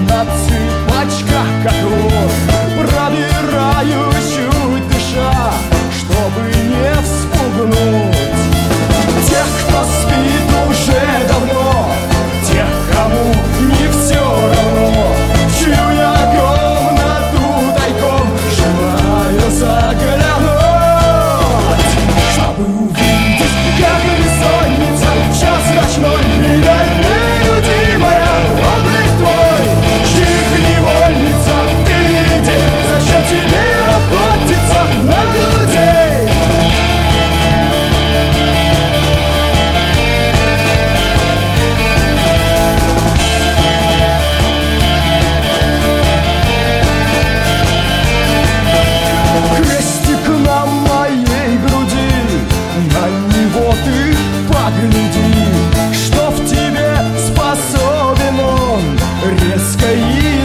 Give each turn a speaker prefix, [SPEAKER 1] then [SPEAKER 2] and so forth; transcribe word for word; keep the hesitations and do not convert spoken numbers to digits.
[SPEAKER 1] на цыпочках, как вор, пробираю, чуть дыша, чтобы не вспугнуть тех, кто спит уже давно, тех, кому не все равно, чью я комнату тайком желаю заглянуть, чтобы увидеть, как бессонница, час ночной, видать, нелюдимая, облик твой, чьих невольница, ты иди, зачем тебе охотиться на людей? Крестик на моей груди, на него ты погляди, что в тебе способен он резко и